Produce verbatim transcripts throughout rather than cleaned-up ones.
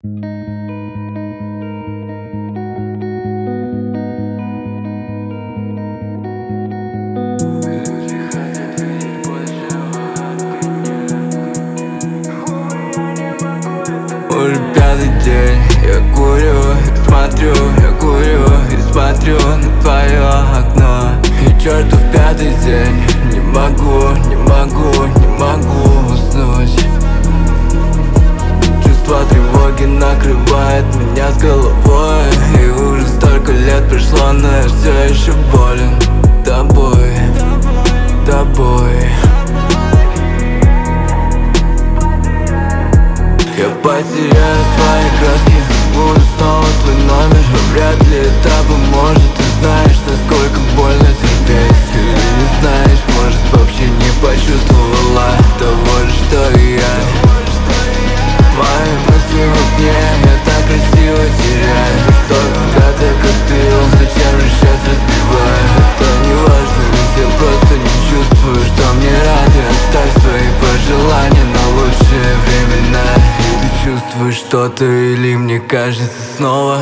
Уже пятый день я курю и смотрю, я курю и смотрю на твое окно. И чертов пятый день, не могу, не могу, не могу уснуть. Чувство тревоги накрывает меня с головой. И уже столько лет прошло, но я все еще болен тобой, тобой. Я потеряю свои краски, забуду снова твой номер. Но вряд ли это поможет. Ты знаешь, насколько больно терпеть. Или не знаешь, может вообще не почувствовала того же, что и я. Мои мысли в окне, я так красиво теряю. Что когда-то катил, зачем же сейчас разбиваю? Это не важно, ведь я просто не чувствую, что мне рады. Оставь свои пожелания на лучшие времена. Чувствуешь что-то или мне кажется снова?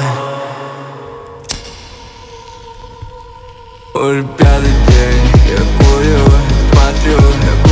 Уже пятый день я курю, смотрю, я